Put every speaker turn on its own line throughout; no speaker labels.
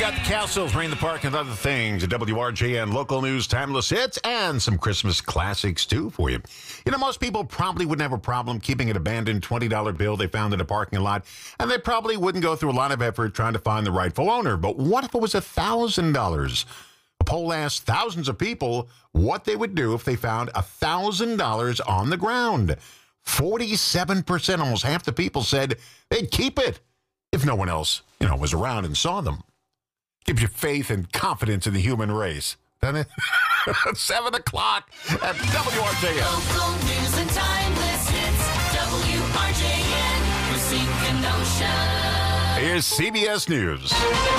got the Castles, Rain in the Park, and other things. WRJN local news, timeless hits, and some Christmas classics, too, for you. You know, most people probably wouldn't have a problem keeping an abandoned $20 bill they found in a parking lot, and they probably wouldn't go through a lot of effort trying to find the rightful owner. But what if it was $1,000? A poll asked thousands of people what they would do if they found $1,000 on the ground. 47%, almost half the people said they'd keep it if no one else, was around and saw them. Gives you faith and confidence in the human race, doesn't it? 7 o'clock at WRJN.
Local news and timeless hits. WRJN. Racine Kenosha.
Here's CBS News.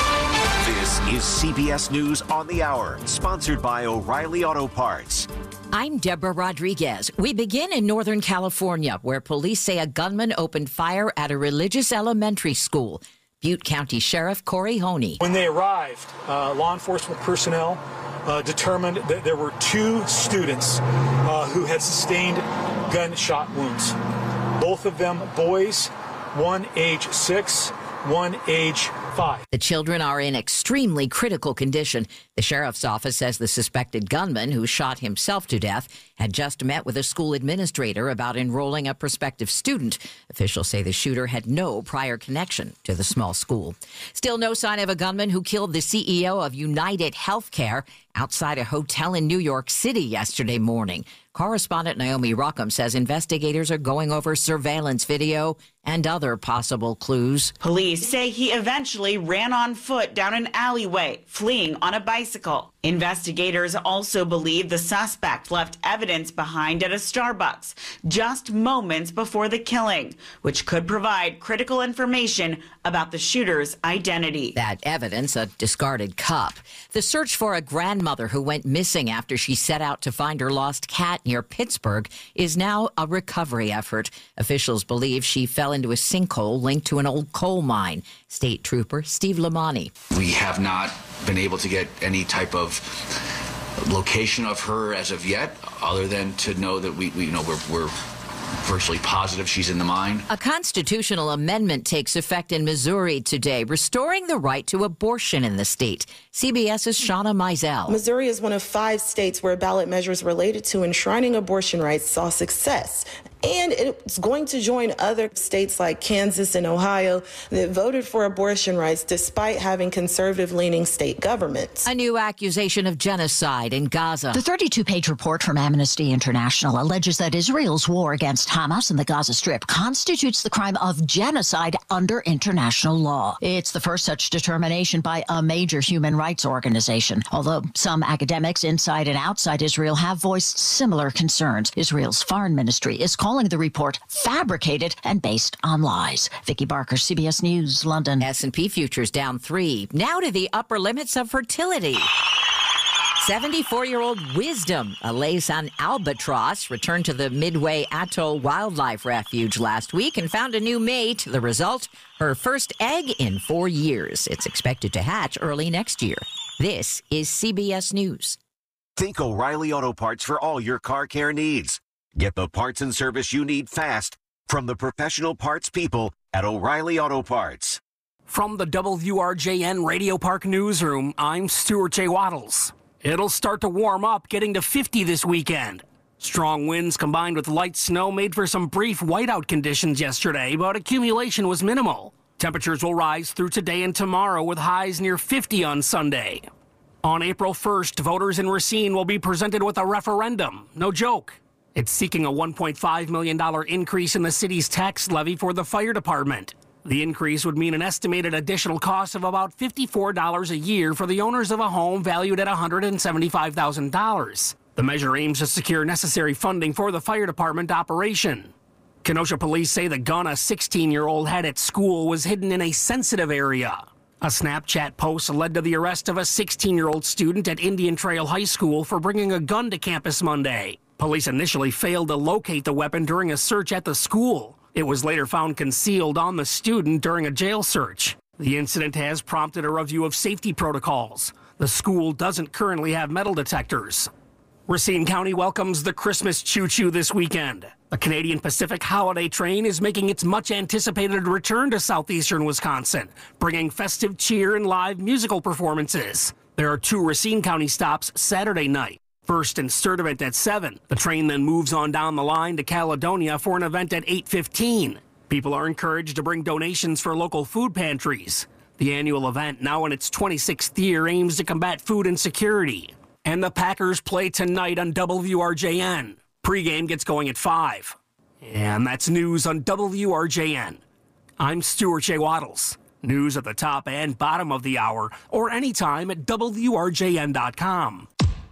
This is CBS News on the Hour, sponsored by O'Reilly Auto Parts.
I'm Deborah Rodriguez. We begin in Northern California, where police say a gunman opened fire at a religious elementary school. Butte County Sheriff Corey Honey.
When they arrived, law enforcement personnel determined that there were 2 students who had sustained gunshot wounds. Both of them boys, one age 6, one age 5.
The children are in extremely critical condition. The sheriff's office says the suspected gunman, who shot himself to death, had just met with a school administrator about enrolling a prospective student. Officials say the shooter had no prior connection to the small school. Still no sign of a gunman who killed the CEO of United Healthcare outside a hotel in New York City yesterday morning. Correspondent Naomi Rockham says investigators are going over surveillance video and other possible clues.
Police say he eventually ran on foot down an alleyway, fleeing on a bicycle. Investigators also believe the suspect left evidence behind at a Starbucks just moments before the killing, which could provide critical information about the shooter's identity.
That evidence, a discarded cup. The search for a grandmother who went missing after she set out to find her lost cat near Pittsburgh is now a recovery effort. Officials believe she fell into a sinkhole linked to an old coal mine. State Trooper Steve Lamani.
We have not been able to get any type of location of her as of yet, other than to know that we're virtually positive she's in the mine.
A constitutional amendment takes effect in Missouri today, restoring the right to abortion in the state. CBS's Shauna Mizell.
Missouri is one of 5 states where ballot measures related to enshrining abortion rights saw success. And it's going to join other states like Kansas and Ohio that voted for abortion rights despite having conservative-leaning state governments.
A new accusation of genocide in Gaza.
The 32-page report from Amnesty International alleges that Israel's war against Hamas in the Gaza Strip constitutes the crime of genocide under international law. It's the first such determination by a major human rights organization, although some academics inside and outside Israel have voiced similar concerns. Israel's foreign ministry is calling the report fabricated and based on lies. Vicki Barker, CBS News, London.
S&P futures down 3. Now to the upper limits of fertility. 74-year-old Wisdom, a Laysan albatross, returned to the Midway Atoll Wildlife Refuge last week and found a new mate. The result, her first egg in 4 years. It's expected to hatch early next year. This is CBS News.
Think O'Reilly Auto Parts for all your car care needs. Get the parts and service you need fast from the professional parts people at O'Reilly Auto Parts.
From the WRJN Radio Park Newsroom, I'm Stuart J. Waddles. It'll start to warm up, getting to 50 this weekend. Strong winds combined with light snow made for some brief whiteout conditions yesterday, but accumulation was minimal. Temperatures will rise through today and tomorrow with highs near 50 on Sunday. On April 1st, voters in Racine will be presented with a referendum. No joke. It's seeking a $1.5 million increase in the city's tax levy for the fire department. The increase would mean an estimated additional cost of about $54 a year for the owners of a home valued at $175,000. The measure aims to secure necessary funding for the fire department operation. Kenosha police say the gun a 16-year-old had at school was hidden in a sensitive area. A Snapchat post led to the arrest of a 16-year-old student at Indian Trail High School for bringing a gun to campus Monday. Police initially failed to locate the weapon during a search at the school. It was later found concealed on the student during a jail search. The incident has prompted a review of safety protocols. The school doesn't currently have metal detectors. Racine County welcomes the Christmas choo-choo this weekend. The Canadian Pacific Holiday Train is making its much-anticipated return to southeastern Wisconsin, bringing festive cheer and live musical performances. There are 2 Racine County stops Saturday night. First in Sturtevant at 7. The train then moves on down the line to Caledonia for an event at 8:15. People are encouraged to bring donations for local food pantries. The annual event, now in its 26th year, aims to combat food insecurity. And the Packers play tonight on WRJN. Pre-game gets going at 5. And that's news on WRJN. I'm Stuart J. Waddles. News at the top and bottom of the hour, or anytime at WRJN.com.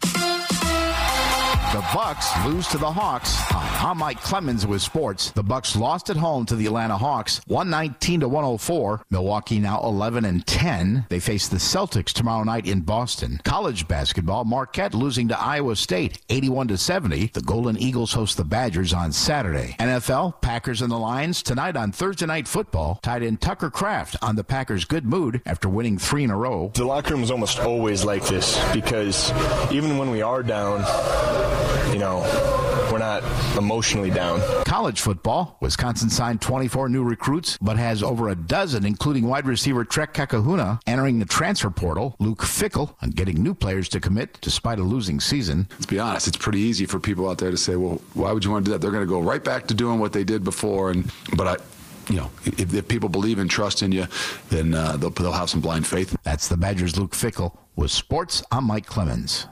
The Bucks lose to the Hawks. I'm Mike Clemens with sports. The Bucks lost at home to the Atlanta Hawks, 119-104. Milwaukee now 11-10. They face the Celtics tomorrow night in Boston. College basketball, Marquette losing to Iowa State, 81-70. The Golden Eagles host the Badgers on Saturday. NFL, Packers and the Lions tonight on Thursday Night Football. Tied in Tucker Kraft on the Packers' good mood after winning 3 in a row.
The locker room is almost always like this because even when we are down, we're not emotionally down.
College football, Wisconsin signed 24 new recruits, but has over a dozen, including wide receiver Trek Kakahuna, entering the transfer portal. Luke Fickell on getting new players to commit despite a losing season.
Let's be honest, it's pretty easy for people out there to say, well, why would you want to do that? They're going to go right back to doing what they did before. If people believe and trust in you, then they'll have some blind faith.
That's the Badgers' Luke Fickell. With sports, I'm Mike Clemens.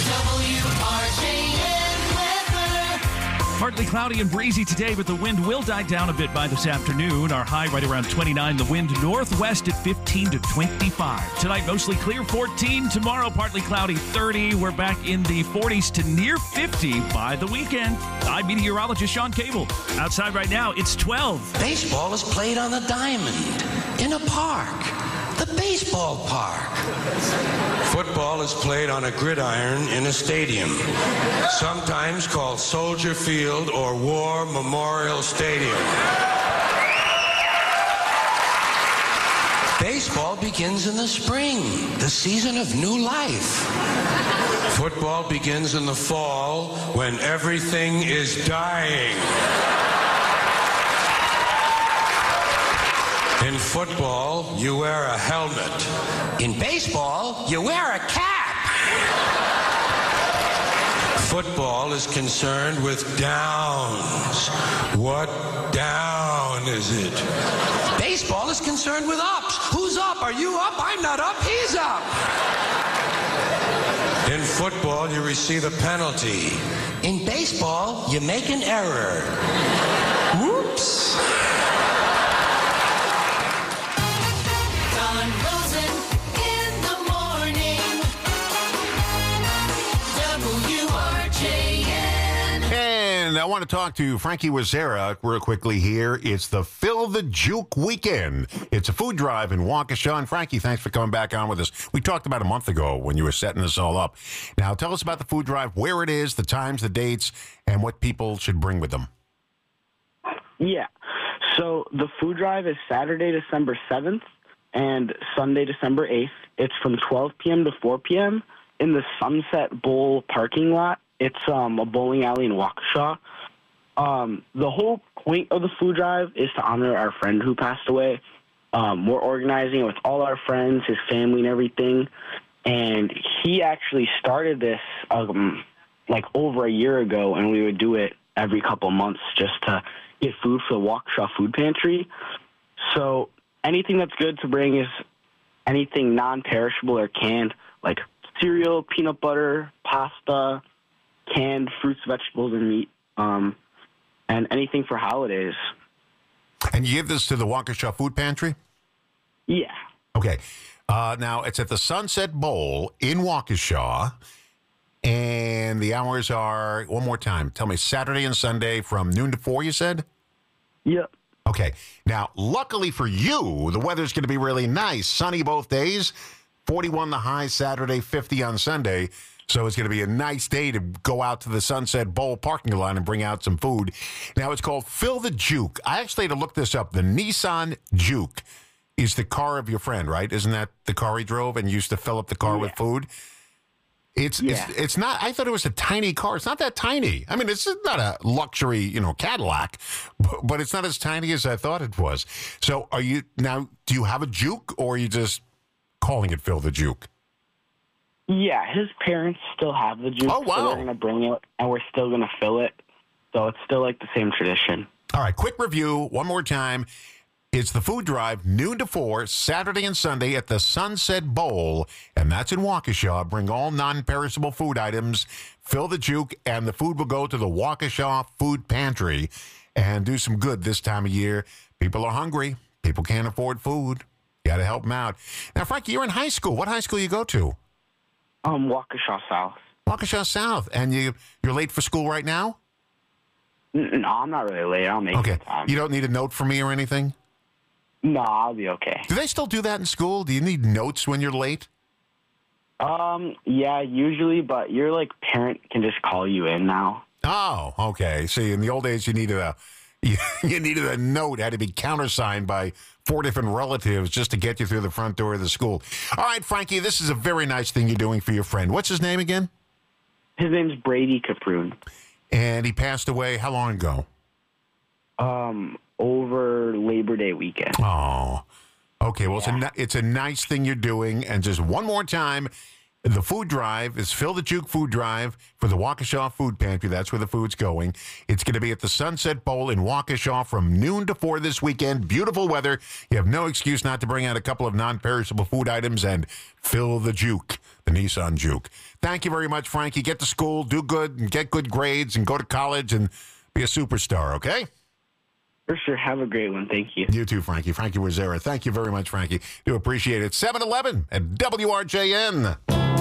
Partly cloudy and breezy today, but the wind will die down a bit by this afternoon. Our high right around 29. The wind northwest at 15 to 25. Tonight, mostly clear, 14. Tomorrow, partly cloudy, 30. We're back in the 40s to near 50 by the weekend. I'm meteorologist Sean Cable. Outside right now, it's 12.
Baseball is played on the diamond, in a park, the baseball park.
Football is played on a gridiron in a stadium, sometimes called Soldier Field or War Memorial Stadium.
Baseball begins in the spring, the season of new life.
Football begins in the fall when everything is dying. In football, you wear a helmet.
In baseball, you wear a cap.
Football is concerned with downs. What down is it?
Baseball is concerned with ups. Who's up? Are you up? I'm not up. He's up.
In football, you receive a penalty.
In baseball, you make an error. Whoops.
And I want to talk to Frankie Wazera real quickly here. It's the Fill the Juke weekend. It's a food drive in Waukesha. And Frankie, thanks for coming back on with us. We talked about a month ago when you were setting this all up. Now, tell us about the food drive, where it is, the times, the dates, and what people should bring with them.
Yeah. So the food drive is Saturday, December 7th and Sunday, December 8th. It's from 12 p.m. to 4 p.m. in the Sunset Bowl parking lot. It's a bowling alley in Waukesha. The whole point of the food drive is to honor our friend who passed away. We're organizing it with all our friends, his family and everything. And he actually started this like over a year ago, and we would do it every couple months just to get food for the Waukesha Food Pantry. So anything that's good to bring is anything non-perishable or canned, like cereal, peanut butter, pasta, canned fruits, vegetables, and meat, and anything for holidays.
And you give this to the Waukesha Food Pantry?
Yeah.
Okay. Now, it's at the Sunset Bowl in Waukesha, and the hours are, one more time, tell me, Saturday and Sunday from noon to 4, you said?
Yep.
Okay. Now, luckily for you, the weather's going to be really nice. Sunny both days, 41 the high Saturday, 50 on Sunday. So it's going to be a nice day to go out to the Sunset Bowl parking lot and bring out some food. Now, it's called Fill the Juke. I actually had to look this up. The Nissan Juke is the car of your friend, right? Isn't that the car he drove and used to fill up the car with food? It's not. I thought it was a tiny car. It's not that tiny. I mean, it's not a luxury, Cadillac, but it's not as tiny as I thought it was. So, do you have a Juke, or are you just calling it Phil the Juke?
Yeah, his parents still have the Juke.
Oh, wow.
So they're going to bring it, and we're still going to fill it. So it's still like the same tradition.
All right, quick review one more time. It's the food drive, noon to 4, Saturday and Sunday at the Sunset Bowl, and that's in Waukesha. Bring all non-perishable food items, fill the Juke, and the food will go to the Waukesha Food Pantry and do some good this time of year. People are hungry. People can't afford food. You got to help them out. Now, Frankie, you're in high school. What high school you go to?
Waukesha South.
Waukesha South. And you're late for school right now?
No, I'm not really late. I'll make it time.
You don't need a note from me or anything?
No, I'll be okay.
Do they still do that in school? Do you need notes when you're late?
Yeah, usually, but your parent can just call you in now.
Oh, okay. See, in the old days, you needed a note, had to be countersigned by 4 different relatives just to get you through the front door of the school. All right, Frankie, this is a very nice thing you're doing for your friend. What's his name again?
His name's Brady Caproon.
And he passed away how long ago?
Over Labor Day weekend.
Oh, okay. Well, it's a nice thing you're doing. And just one more time, the food drive is Fill the Juke Food Drive for the Waukesha Food Pantry. That's where the food's going. It's going to be at the Sunset Bowl in Waukesha from noon to 4 this weekend. Beautiful weather. You have no excuse not to bring out a couple of non-perishable food items and fill the Juke, the Nissan Juke. Thank you very much, Frankie. Get to school, do good, and get good grades, and go to college and be a superstar, okay?
For sure. Have a great one. Thank you.
You too, Frankie. Frankie Wazera. Thank you very much, Frankie. Do appreciate it. 7-Eleven at WRJN.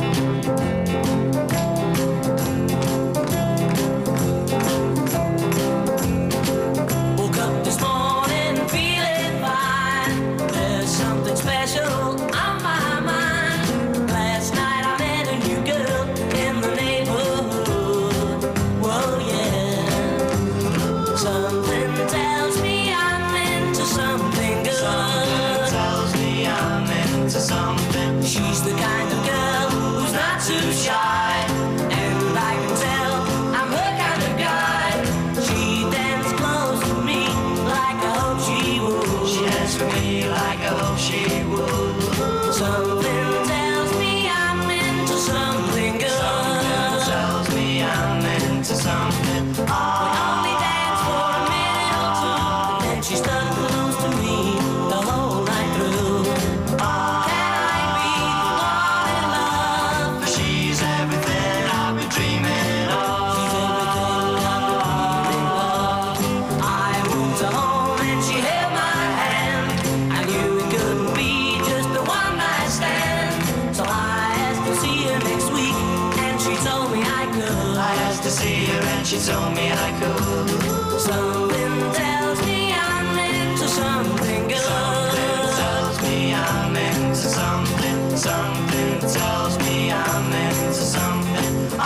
Woke up this morning feeling fine. There's something special on my mind. Last night I met a new girl in the neighborhood. Whoa, yeah. Something tells me I'm into something good. Something tells me I'm into something. She's the kind of girl who's not too shy, and I can tell I'm her kind of guy. She dances close to me like I hope she would. She dances for me like I hope she would. Something tells me I'm into something good. Something tells me I'm into something. We only dance for a minute or two, then she stuck close to me the whole night through. Can I be the one in love? For she's everything I've been dreaming of. She's everything I've been dreaming of. I moved her home and she held my hand. I knew it couldn't be just a one night stand. So I asked to see her next week, and she told me I could. I asked to see her and she told me I could. Something tells me I'm into something good. Something tells me I'm into something. Something tells me I'm into something.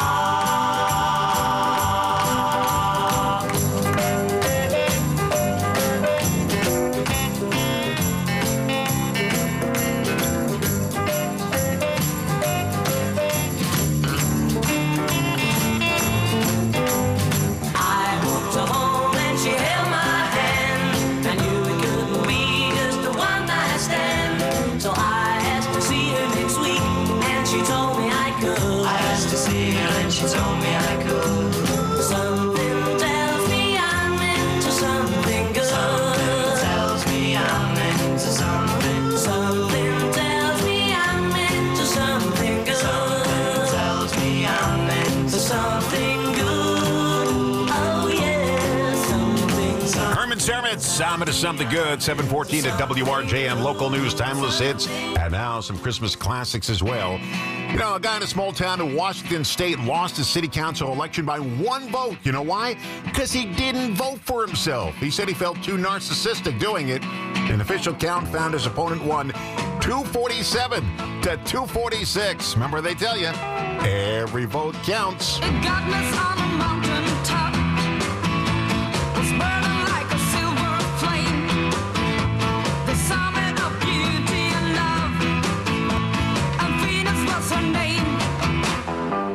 I walked her home and she held my hand. I knew it couldn't be just a one night stand. So I asked to see her next week, and she told me I could. I asked to see her and she told me I could. Something tells me I'm into something good. Something tells me I'm into something. Something tells me I'm into something good. Something tells me I'm into something good. Oh yeah, something.
Herman Sermitz, I'm into something good. 7:14 at WRJN. Local news, timeless hits, and now some Christmas classics as well. You know, a guy in a small town in Washington State lost his city council election by 1 vote. You know why? Because he didn't vote for himself. He said he felt too narcissistic doing it. An official count found his opponent won 247 to 246. Remember, they tell you, every vote counts.
Godness on a mountain top was burning like a silver flame. The summit of beauty and love, and Venus was her name.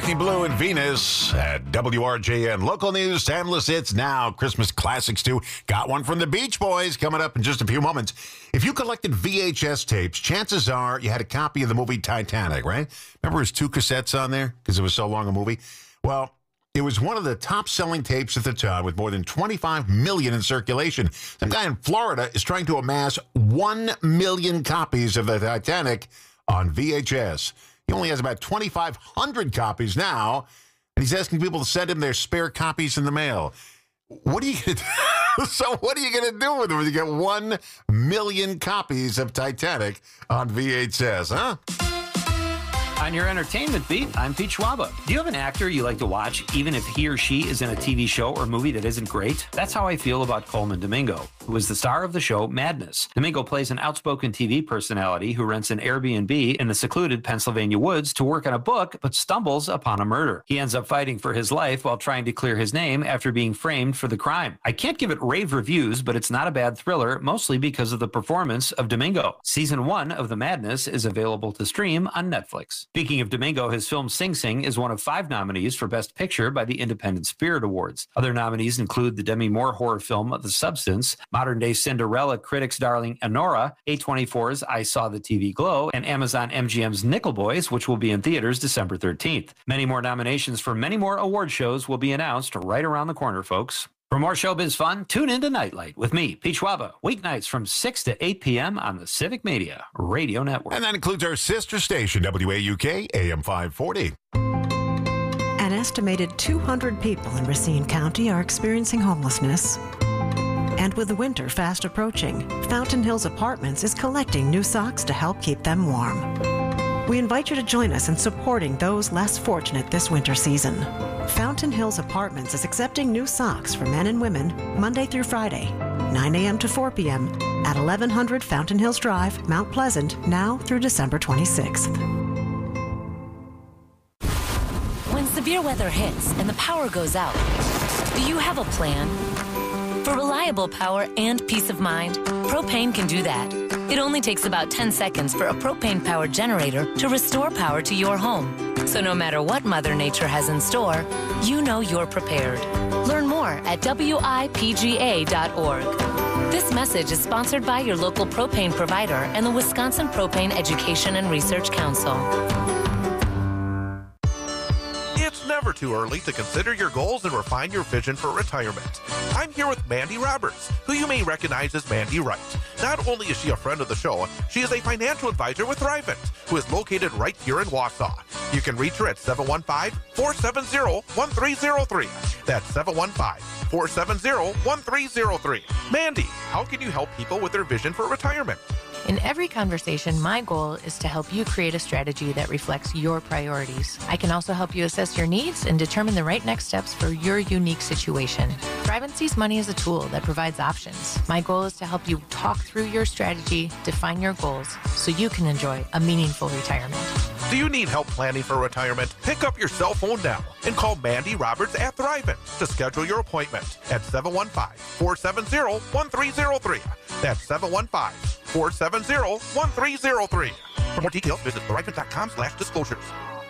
Shocking Blue and Venus at WRJN. Local news, timeless hits now. Christmas classics, too. Got one from the Beach Boys coming up in just a few moments. If you collected VHS tapes, chances are you had a copy of the movie Titanic, right? Remember his 2 cassettes on there because it was so long a movie? Well, it was one of the top-selling tapes at the time with more than 25 million in circulation. Some guy in Florida is trying to amass 1 million copies of the Titanic on VHS. He only has about 2,500 copies now, and he's asking people to send him their spare copies in the mail. What are you going to do? So what are you going to do with them when you get 1 million copies of Titanic on VHS, huh?
On your entertainment beat, I'm Pete Schwaba. Do you have an actor you like to watch, even if he or she is in a TV show or movie that isn't great? That's how I feel about Coleman Domingo, who is the star of the show Madness. Domingo plays an outspoken TV personality who rents an Airbnb in the secluded Pennsylvania woods to work on a book, but stumbles upon a murder. He ends up fighting for his life while trying to clear his name after being framed for the crime. I can't give it rave reviews, but it's not a bad thriller, mostly because of the performance of Domingo. Season 1 of The Madness is available to stream on Netflix. Speaking of Domingo, his film Sing Sing is one of 5 nominees for Best Picture by the Independent Spirit Awards. Other nominees include the Demi Moore horror film The Substance, modern-day Cinderella critics' darling Anora, A24's I Saw the TV Glow, and Amazon MGM's Nickel Boys, which will be in theaters December 13th. Many more nominations for many more award shows will be announced right around the corner, folks. For more showbiz fun, tune into Nightlight with me, Pete Schwaba, weeknights from 6 to 8 p.m. on the Civic Media Radio Network.
And that includes our sister station, WAUK, AM 540.
An estimated 200 people in Racine County are experiencing homelessness. And with the winter fast approaching, Fountain Hills Apartments is collecting new socks to help keep them warm. We invite you to join us in supporting those less fortunate this winter season. Fountain Hills Apartments is accepting new socks for men and women Monday through Friday, 9 a.m. to 4 p.m. at 1100 Fountain Hills Drive, Mount Pleasant, now through December 26th.
When severe weather hits and the power goes out, do you have a plan? For reliable power and peace of mind, Propane can do that. It only takes about 10 seconds for a propane-powered generator to restore power to your home. So no matter what Mother Nature has in store, you know you're prepared. Learn more at WIPGA.org. This message is sponsored by your local propane provider and the Wisconsin Propane Education and Research Council.
It's never too early to consider your goals and refine your vision for retirement. I'm here with Mandy Roberts, who you may recognize as Mandy Wright. Not only is she a friend of the show, she is a financial advisor with Thrivent, who is located right here in Wausau. You can reach her at 715-470-1303. That's 715-470-1303. Mandy, how can you help people with their vision for retirement?
In every conversation, my goal is to help you create a strategy that reflects your priorities. I can also help you assess your needs and determine the right next steps for your unique situation. Thrivent sees money as a tool that provides options. My goal is to help you talk through your strategy, define your goals, so you can enjoy a meaningful retirement.
Do you need help planning for retirement? Pick up your cell phone now and call Mandy Roberts at Thrivent to schedule your appointment at 715-470-1303. That's 715-470-1303. For more details, visit thrivent.com/disclosures.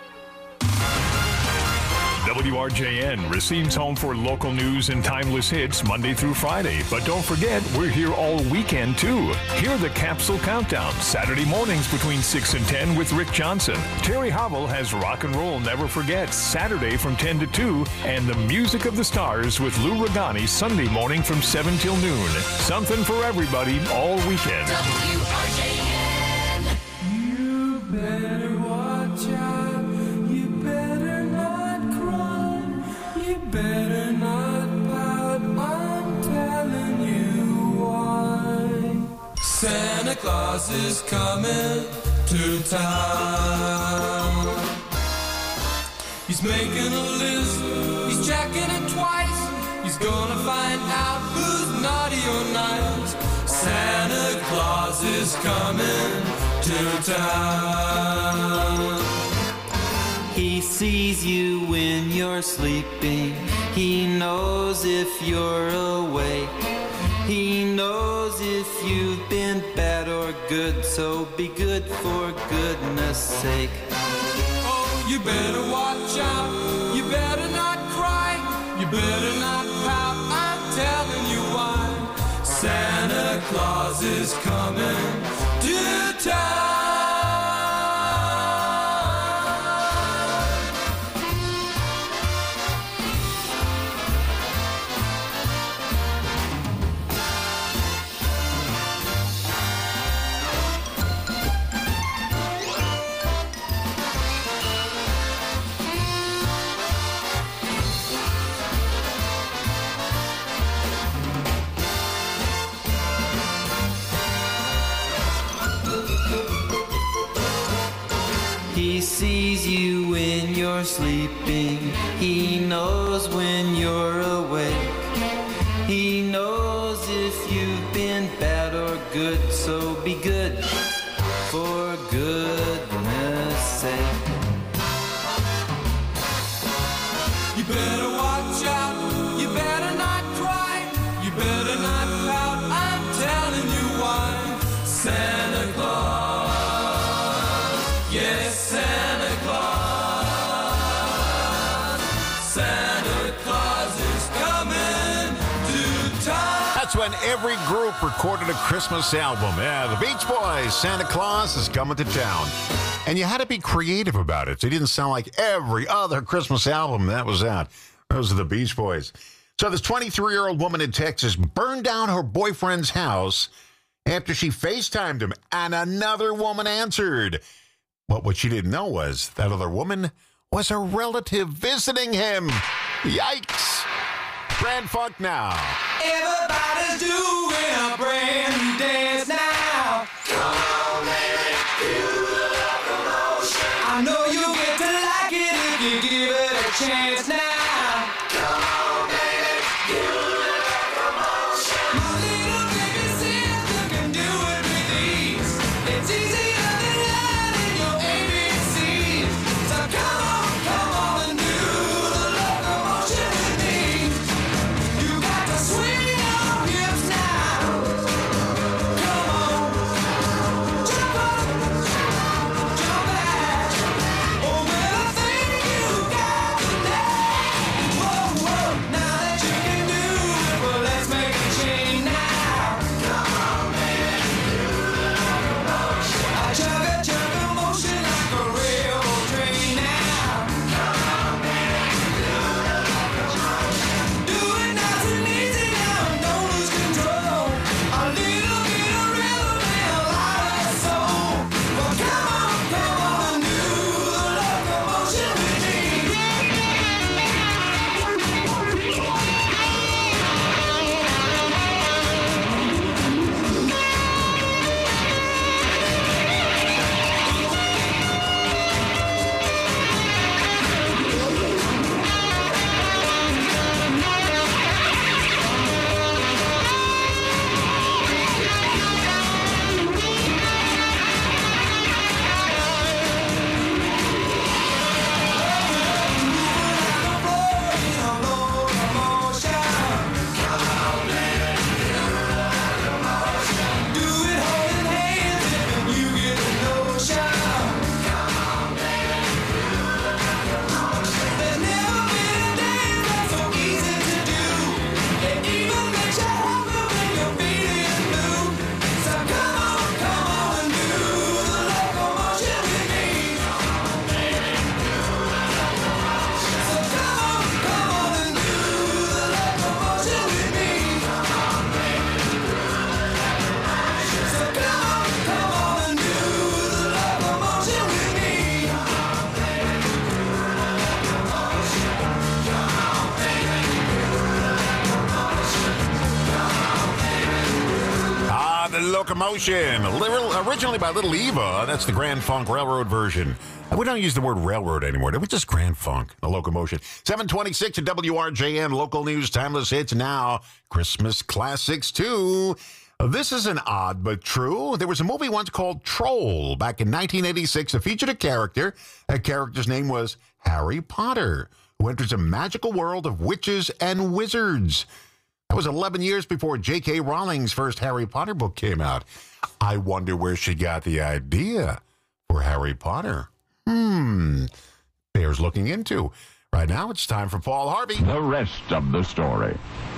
WRJN, Racine's home for local news and timeless hits Monday through Friday. But don't forget, we're here all weekend, too. Hear the Capsule Countdown, Saturday mornings between 6 and 10 with Rick Johnson. Terry Howell has Rock and Roll Never Forget, Saturday from 10 to 2, and the Music of the Stars with Lou Regani, Sunday morning from 7 till noon. Something for everybody all weekend.
WRJN. You better watch out. You better not cry. You better not pout. I'm telling you why. Santa Claus is coming to town. He's making a list. He's checking it twice. He's gonna find out who's naughty or nice. Santa Claus is coming to town.
He sees you when you're sleeping. He knows if you're awake. He knows if you've been bad or good. So be good for goodness sake.
Oh,
You better watch out. You better not cry. You better not pout. I'm telling you why. Santa Claus is coming to town.
He sees you when you're sleeping. He knows when you're awake. He knows if you've been bad or good, so be good for goodness sake.
You better watch out. You better not cry. You better not pout. I'm telling you why. Santa Claus. Yes, Santa Claus. Santa Claus is coming to town.
That's when every group recorded a Christmas album. Yeah, the Beach Boys, Santa Claus is coming to town. And you had to be creative about it. So it didn't sound like every other Christmas album that was out. Those are the Beach Boys. So this 23-year-old woman in Texas burned down her boyfriend's house after she FaceTimed him, and another woman answered. But what she didn't know was that other woman was a relative visiting him. Yikes. Grand Funk now.
Everybody's doing a brand new dance now. Come on, baby, feel the locomotion. I know you'll get to like it if you give it a chance now. Come on, baby, feel the locomotion. My little baby says you can do it with ease. It's easier than learning your ABCs. So come on and do the locomotion with me. You got to swing your hips now. Come on, jump up, jump back. Oh, well, I think you got today. Whoa, whoa, now that you can do it, well, let's make a change now. Come on, baby, do the locomotion. I chug a motion like a railroad train now. Come on, baby, do the locomotion. Do it nice and easy now, don't lose control. A little bit of rhythm and a lot of soul. Well, come on, do the locomotion with me.
Locomotion, originally by Little Eva. That's the Grand Funk Railroad version. We don't use the word railroad anymore. We just Grand Funk, the Locomotion. 726 at WRJN, local news, timeless hits now. Christmas classics, too. This isn't odd, but true. There was a movie once called Troll back in 1986 that featured a character. That character's name was Harry Potter, who enters a magical world of witches and wizards. That was 11 years before J.K. Rowling's first Harry Potter book came out. I wonder where she got the idea for Harry Potter. bears looking into. Right now, it's time for Paul Harvey.
The rest of the story.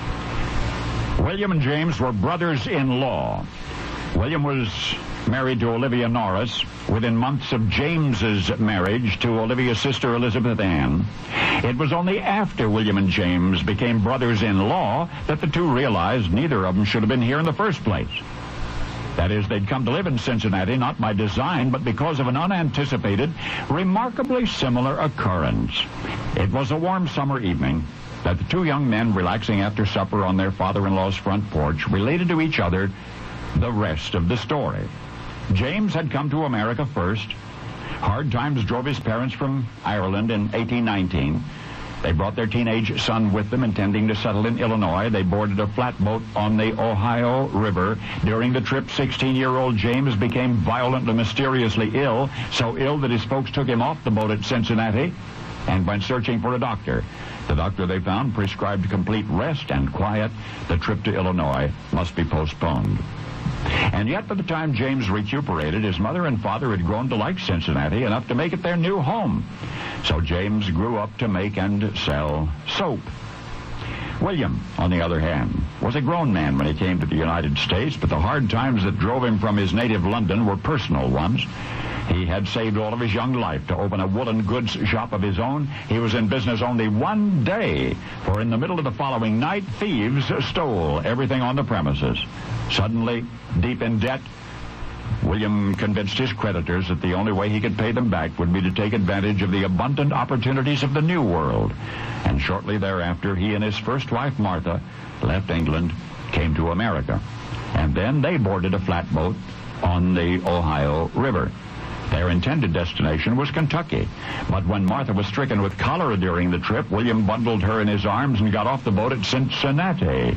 William and James were brothers-in-law. William was married to Olivia Norris within months of James's marriage to Olivia's sister Elizabeth Ann. It was only after William and James became brothers-in-law that the two realized neither of them should have been here in the first place. That is, they'd come to live in Cincinnati not by design, but because of an unanticipated, remarkably similar occurrence. It was a warm summer evening that the two young men, relaxing after supper on their father-in-law's front porch, related to each other the rest of the story. James had come to America first. Hard times drove his parents from Ireland in 1819. They brought their teenage son with them, intending to settle in Illinois. They boarded a flatboat on the Ohio River. During the trip, 16-year-old James became violently, mysteriously ill, so ill that his folks took him off the boat at Cincinnati and went searching for a doctor. The doctor they found prescribed complete rest and quiet. The trip to Illinois must be postponed. And yet, by the time James recuperated, his mother and father had grown to like Cincinnati enough to make it their new home. So James grew up to make and sell soap. William, on the other hand, was a grown man when he came to the United States, but the hard times that drove him from his native London were personal ones. He had saved all of his young life to open a woolen goods shop of his own. He was in business only one day, for in the middle of the following night, thieves stole everything on the premises. Suddenly, deep in debt, William convinced his creditors that the only way he could pay them back would be to take advantage of the abundant opportunities of the New World. And shortly thereafter, he and his first wife, Martha, left England, came to America. And then they boarded a flatboat on the Ohio River. Their intended destination was Kentucky. But when Martha was stricken with cholera during the trip, William bundled her in his arms and got off the boat at Cincinnati.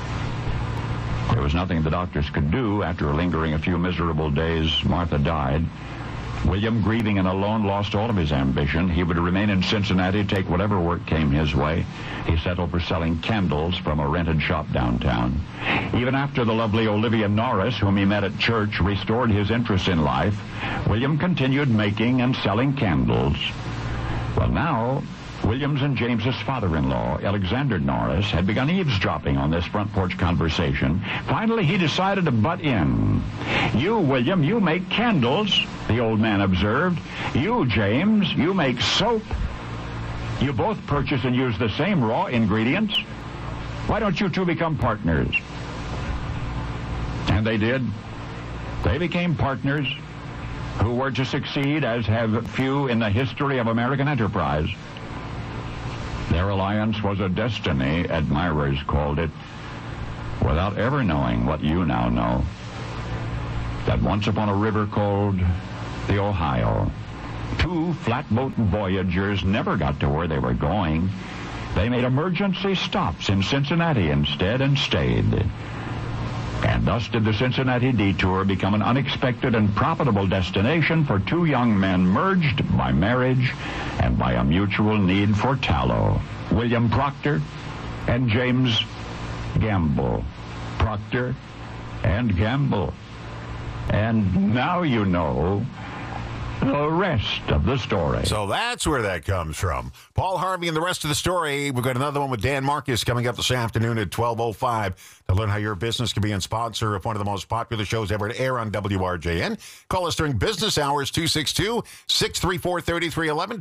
There was nothing the doctors could do. After lingering a few miserable days, Martha died. William, grieving and alone, lost all of his ambition. He would remain in Cincinnati, take whatever work came his way. He settled for selling candles from a rented shop downtown. Even after the lovely Olivia Norris, whom he met at church, restored his interest in life, William continued making and selling candles. Well, now, William's and James's father-in-law, Alexander Norris, had begun eavesdropping on this front porch conversation. Finally, he decided to butt in. "You, William, you make candles," the old man observed. "You, James, you make soap. You both purchase and use the same raw ingredients. Why don't you two become partners?" And they did. They became partners who were to succeed as have few in the history of American enterprise. Their alliance was a destiny, admirers called it, without ever knowing what you now know. That once upon a river called the Ohio, two flatboat voyagers never got to where they were going. They made emergency stops in Cincinnati instead and stayed. And thus did the Cincinnati detour become an unexpected and profitable destination for two young men merged by marriage and by a mutual need for tallow. William Proctor and James Gamble. Proctor and Gamble. And now you know the rest of the story.
So that's where that comes from. Paul Harvey and the rest of the story. We've got another one with Dan Marcus coming up this afternoon at 12:05 to learn how your business can be a sponsor of one of the most popular shows ever to air on WRJN. Call us during business hours, 262-634-3311,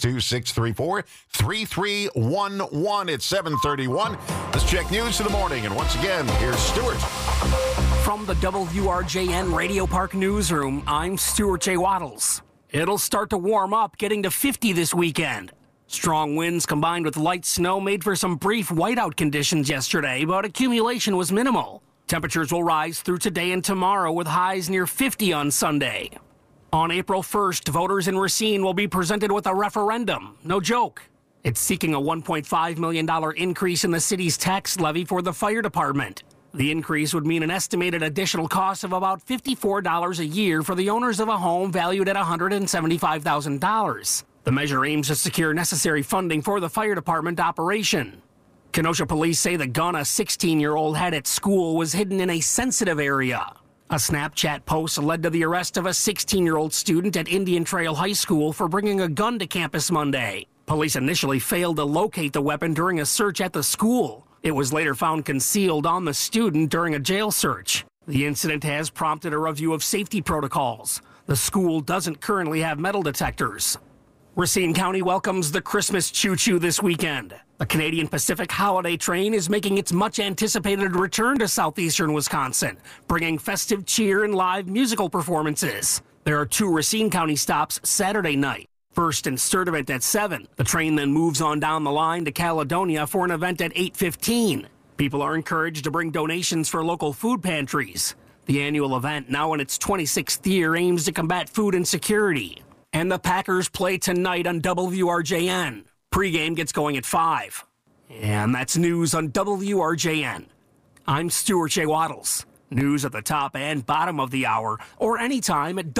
262-634-3311. It's 7:31. Let's check news in the morning. And once again, here's Stuart.
From the WRJN Radio Park Newsroom, I'm Stuart J. Waddles. It'll start to warm up, getting to 50 this weekend. Strong winds combined with light snow made for some brief whiteout conditions yesterday, but accumulation was minimal. Temperatures will rise through today and tomorrow with highs near 50 on Sunday. On April 1st, voters in Racine will be presented with a referendum. No joke. It's seeking a $1.5 million increase in the city's tax levy for the fire department. The increase would mean an estimated additional cost of about $54 a year for the owners of a home valued at $175,000. The measure aims to secure necessary funding for the fire department operation. Kenosha police say the gun a 16-year-old had at school was hidden in a sensitive area. A Snapchat post led to the arrest of a 16-year-old student at Indian Trail High School for bringing a gun to campus Monday. Police initially failed to locate the weapon during a search at the school. It was later found concealed on the student during a jail search. The incident has prompted a review of safety protocols. The school doesn't currently have metal detectors. Racine County welcomes the Christmas choo-choo this weekend. The Canadian Pacific Holiday Train is making its much-anticipated return to southeastern Wisconsin, bringing festive cheer and live musical performances. There are 2 Racine County stops Saturday night. First in Sturtevant at 7. The train then moves on down the line to Caledonia for an event at 8:15. People are encouraged to bring donations for local food pantries. The annual event, now in its 26th year, aims to combat food insecurity. And the Packers play tonight on WRJN. Pre-game gets going at 5. And that's news on WRJN. I'm Stuart J. Waddles. News at the top and bottom of the hour, or anytime at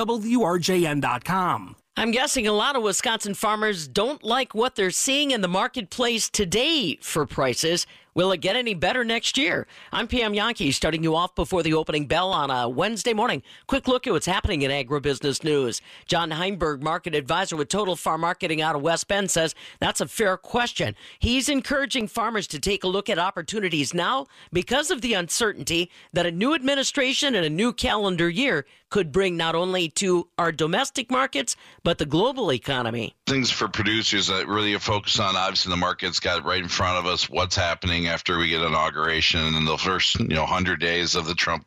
WRJN.com.
I'm guessing a lot of Wisconsin farmers don't like what they're seeing in the marketplace today for prices. Will it get any better next year? I'm PM Yankee, starting you off before the opening bell on a Wednesday morning. Quick look at what's happening in agribusiness news. John Heinberg, market advisor with Total Farm Marketing out of West Bend, says that's a fair question. He's encouraging farmers to take a look at opportunities now because of the uncertainty that a new administration and a new calendar year could bring not only to our domestic markets, but the global economy.
Things for producers that really are focused on, obviously the market's got right in front of us what's happening after we get inauguration and the first 100 days of the Trump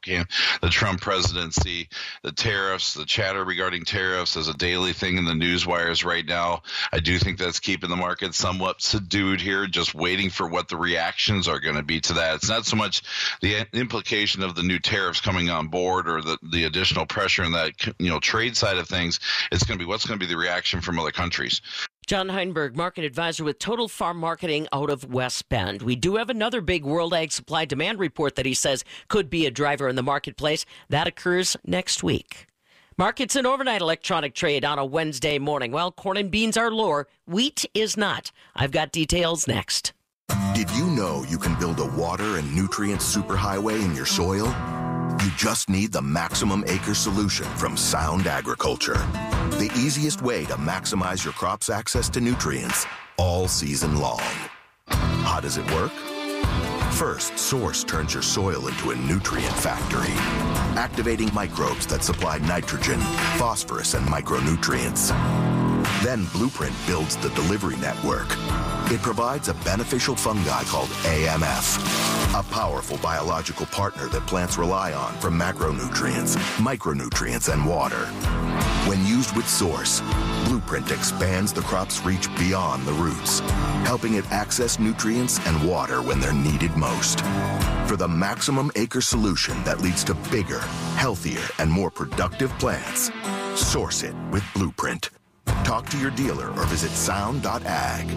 presidency, the tariffs, the chatter regarding tariffs as a daily thing in the news wires right now. I do think that's keeping the market somewhat subdued here, just waiting for what the reactions are going to be to that. It's not so much the implication of the new tariffs coming on board or the additional pressure in that trade side of things. It's going to be what's going to be the reaction from other countries.
John Heinberg, market advisor with Total Farm Marketing out of West Bend. We do have another big World Ag Supply Demand report that he says could be a driver in the marketplace. That occurs next week. Markets and overnight electronic trade on a Wednesday morning. Well, corn and beans are lower. Wheat is not. I've got details next.
Did you know you can build a water and nutrient superhighway in your soil? You just need the Maximum Acre solution from Sound Agriculture. The easiest way to maximize your crop's access to nutrients all season long. How does it work? First, Source turns your soil into a nutrient factory, activating microbes that supply nitrogen, phosphorus, and micronutrients. Then Blueprint builds the delivery network. It provides a beneficial fungi called AMF, a powerful biological partner that plants rely on for macronutrients, micronutrients, and water. When used with Source, Blueprint expands the crop's reach beyond the roots, helping it access nutrients and water when they're needed most. For the Maximum Acre solution that leads to bigger, healthier, and more productive plants, source it with Blueprint. Talk to your dealer or visit sound.ag.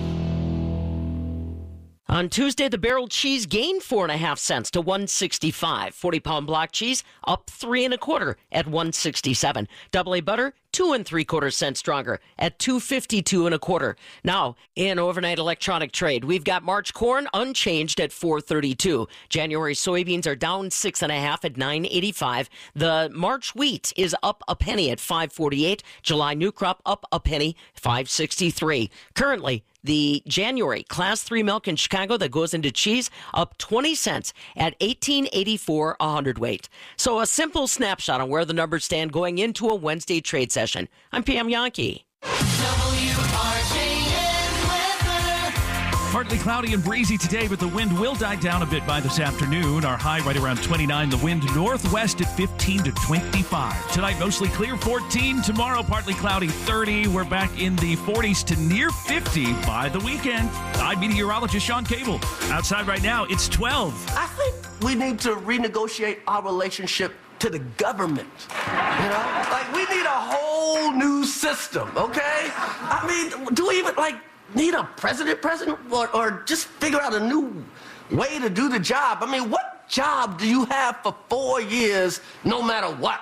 On Tuesday, the barrel cheese gained 4.5 cents to $1.65. 40-pound block cheese up 3 1/4 at $1.67. Double A butter 2 3/4 cents stronger at $2.52 1/4. Now, in overnight electronic trade, we've got March corn unchanged at $4.32. January soybeans are down 6.5 at $9.85. The March wheat is up a penny at $5.48. July new crop up a penny, $5.63. Currently, the January Class 3 milk in Chicago that goes into cheese up 20 cents at $18.84 a hundredweight. So a simple snapshot on where the numbers stand going into a Wednesday trade session. I'm PM Yankee.
Partly cloudy and breezy today, but the wind will die down a bit by this afternoon. Our high right around 29. The wind northwest at 15 to 25. Tonight, mostly clear, 14. Tomorrow, partly cloudy, 30. We're back in the 40s to near 50 by the weekend. I'm meteorologist Sean Cable. Outside right now, it's 12.
I think we need to renegotiate our relationship to the government. Like we need a whole new system, okay? I mean, do we even, need a president or just figure out a new way to do the job? I mean, what job do you have for 4 years no matter what?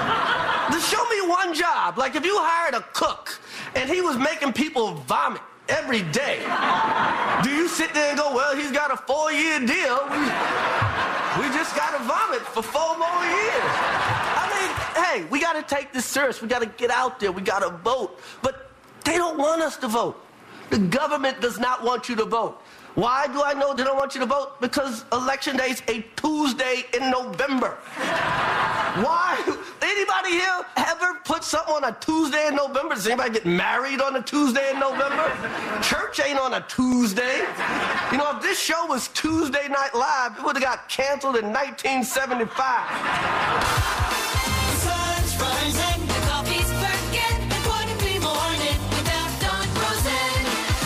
Just show me one job. Like if you hired a cook and he was making people vomit every day. Do you sit there and go, well, he's got a 4-year deal. We just got to vomit for 4 more years. I mean, hey, we got to take this serious. We got to get out there. We got to vote. But they don't want us to vote. The government does not want you to vote. Why do I know they don't want you to vote? Because Election Day is a Tuesday in November. Why? Anybody here ever put something on a Tuesday in November? Does anybody get married on a Tuesday in November? Church ain't on a Tuesday. You know, if this show was Tuesday Night Live, it would have got canceled in 1975.
The sun's rising, the coffee's perking, it wouldn't be morning without Don Rosen.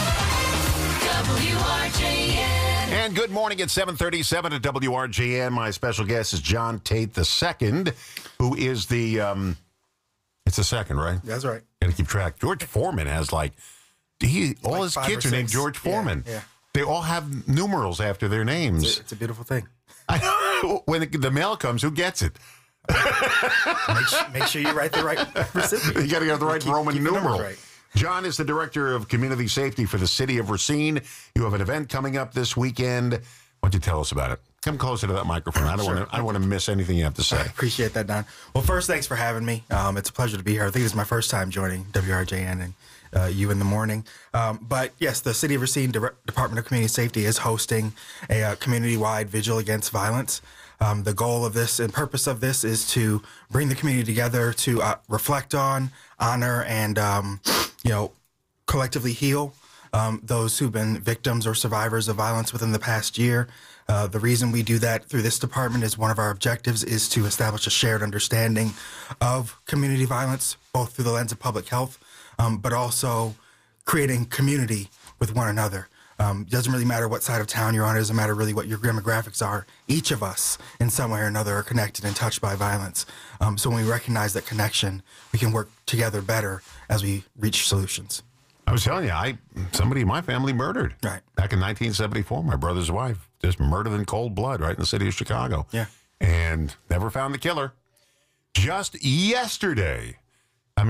WRJN.
And good morning at 7:37 at WRJN. My special guest is John Tate II, who is the, it's the second, right?
That's right.
Got to keep track. George Foreman has all his kids are named George Foreman.
Yeah.
They all have numerals after their names.
It's a beautiful thing.
When the mail comes, who gets it?
Make sure you write the right recipient.
You got to get the right Roman numeral.
Right.
John is the Director of Community Safety for the City of Racine. You have an event coming up this weekend. Why don't you tell us about it? Come closer to that microphone. I don't want to miss anything you have to say.
I appreciate that, Don. Well, first, thanks for having me. It's a pleasure to be here. I think this is my first time joining WRJN and you in the morning. But yes, the City of Racine Department of Community Safety is hosting a community-wide vigil against violence. The goal of this and purpose of this is to bring the community together to reflect on, honor, and collectively heal those who've been victims or survivors of violence within the past year. The reason we do that through this department is one of our objectives is to establish a shared understanding of community violence, both through the lens of public health, but also creating community with one another. It doesn't really matter what side of town you're on. It doesn't matter really what your demographics are. Each of us, in some way or another, are connected and touched by violence. So when we recognize that connection, we can work together better as we reach solutions.
I was telling you, somebody in my family murdered.
Right.
Back in 1974, my brother's wife just murdered in cold blood right in the city of Chicago.
Yeah.
And never found the killer. Just yesterday, on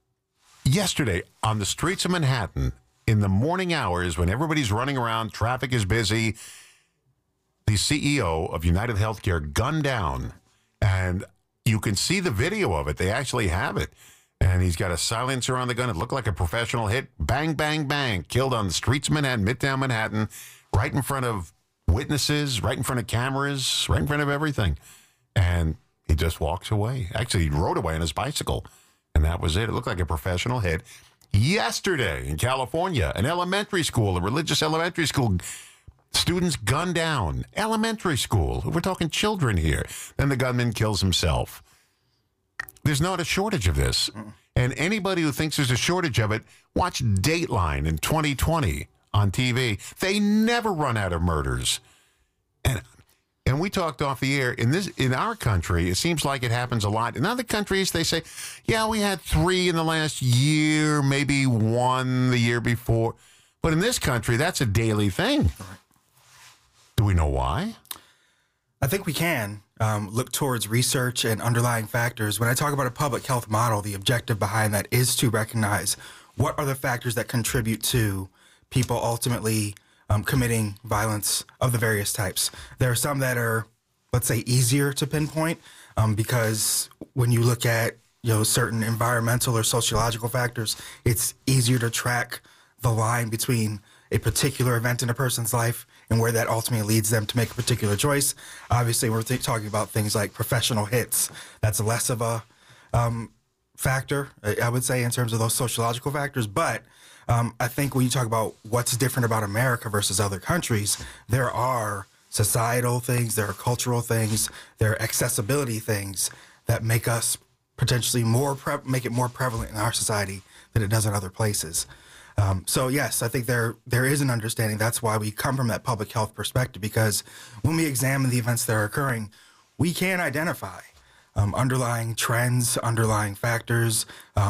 the streets of Manhattan, in the morning hours when everybody's running around, traffic is busy, the CEO of United Healthcare gunned down, and you can see the video of it. They actually have it. And he's got a silencer on the gun. It looked like a professional hit. Bang, bang, bang. Killed on the streets of Manhattan, Midtown Manhattan, right in front of witnesses, right in front of cameras, right in front of everything. And he just walks away. Actually, he rode away on his bicycle, and that was it. It looked like a professional hit. Yesterday in California, a religious elementary school, students gunned down. Elementary school. We're talking children here. Then the gunman kills himself. There's not a shortage of this. And anybody who thinks there's a shortage of it, watch Dateline in 2020 on TV. They never run out of murders. And we talked off the air. In our country, it seems like it happens a lot. In other countries, they say, yeah, we had 3 in the last year, maybe 1 the year before. But in this country, that's a daily thing. Do we know why?
I think we can look towards research and underlying factors. When I talk about a public health model, the objective behind that is to recognize what are the factors that contribute to people ultimately committing violence of the various types. There are some that are, let's say, easier to pinpoint because when you look at certain environmental or sociological factors, it's easier to track the line between a particular event in a person's life and where that ultimately leads them to make a particular choice. Obviously, we're talking about things like professional hits. That's less of a factor, I would say, in terms of those sociological factors. But I think when you talk about what's different about America versus other countries, there are societal things, there are cultural things, there are accessibility things that make us potentially make it more prevalent in our society than it does in other places. So yes, I think there is an understanding. That's why we come from that public health perspective, because when we examine the events that are occurring, we can identify underlying trends, underlying factors,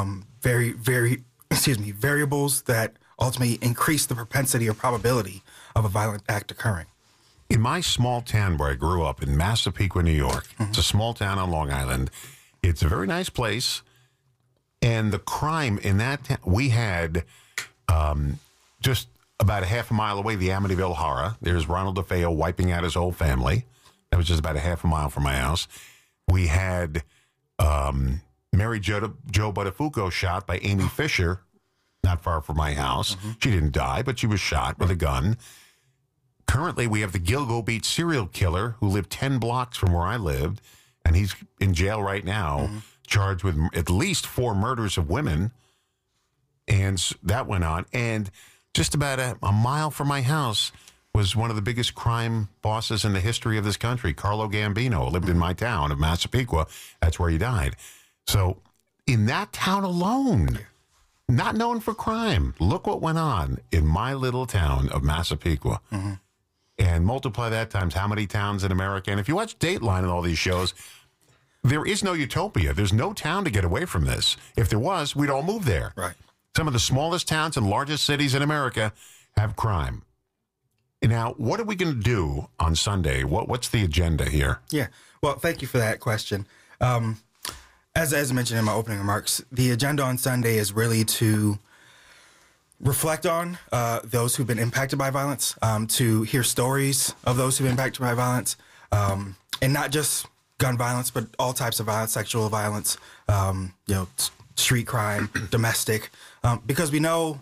variables that ultimately increase the propensity or probability of a violent act occurring.
In my small town where I grew up in Massapequa, New York, it's a small town on Long Island. It's a very nice place. And the crime in that town, we had just about a half a mile away, the Amityville Horror. There's Ronald DeFeo wiping out his whole family. That was just about a half a mile from my house. We had Mary Jo Buttafuoco shot by Amy Fisher, not far from my house. She didn't die, but she was shot with a gun. Currently, we have the Gilgo Beach serial killer who lived 10 blocks from where I lived, and he's in jail right now, charged with at least 4 murders of women. And that went on. And just about a mile from my house was one of the biggest crime bosses in the history of this country, Carlo Gambino, lived in my town of Massapequa. That's where he died. So in that town alone, not known for crime, look what went on in my little town of Massapequa. And multiply that times how many towns in America. And if you watch Dateline and all these shows, there is no utopia. There's no town to get away from this. If there was, we'd all move there.
Right.
Some of the smallest towns and largest cities in America have crime. Now, what are we going to do on Sunday? What's the agenda here?
Yeah. Well, thank you for that question. As I mentioned in my opening remarks, the agenda on Sunday is really to reflect on those who've been impacted by violence, to hear stories of those who've been impacted by violence, and not just gun violence, but all types of violence, sexual violence, street crime, domestic, because we know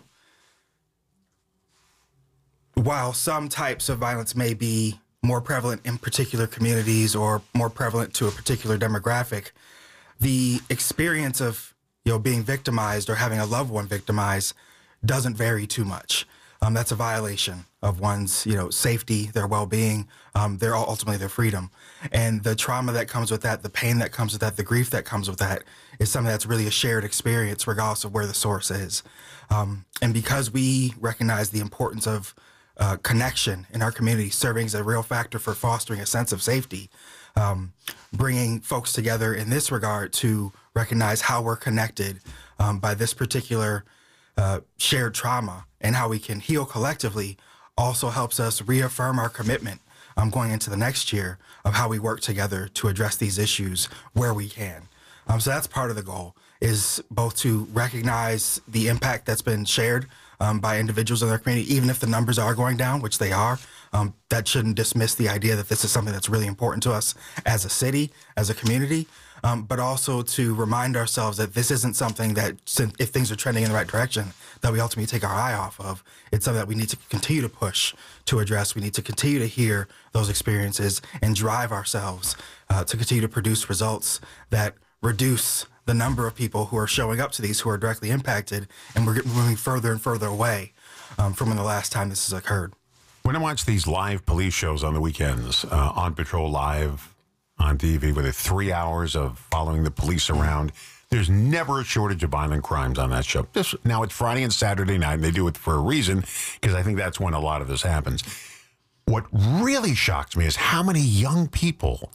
while some types of violence may be more prevalent in particular communities or more prevalent to a particular demographic, the experience of being victimized or having a loved one victimized doesn't vary too much. That's a violation of one's safety, their well-being, ultimately their freedom. And the trauma that comes with that, the pain that comes with that, the grief that comes with that is something that's really a shared experience regardless of where the source is. And because we recognize the importance of connection in our community, serving as a real factor for fostering a sense of safety, bringing folks together in this regard to recognize how we're connected by this particular shared trauma and how we can heal collectively also helps us reaffirm our commitment going into the next year of how we work together to address these issues where we can. So that's part of the goal, is both to recognize the impact that's been shared by individuals in their community, even if the numbers are going down, which they are. That shouldn't dismiss the idea that this is something that's really important to us as a city, as a community, but also to remind ourselves that this isn't something that, if things are trending in the right direction, that we ultimately take our eye off of. It's something that we need to continue to push to address. We need to continue to hear those experiences and drive ourselves to continue to produce results that reduce the number of people who are showing up to these who are directly impacted, and we're moving further and further away from when the last time this has occurred.
When I watch these live police shows on the weekends, On Patrol Live on TV, with 3 hours of following the police around, there's never a shortage of violent crimes on that show. Now, it's Friday and Saturday night, and they do it for a reason, because I think that's when a lot of this happens. What really shocks me is how many young people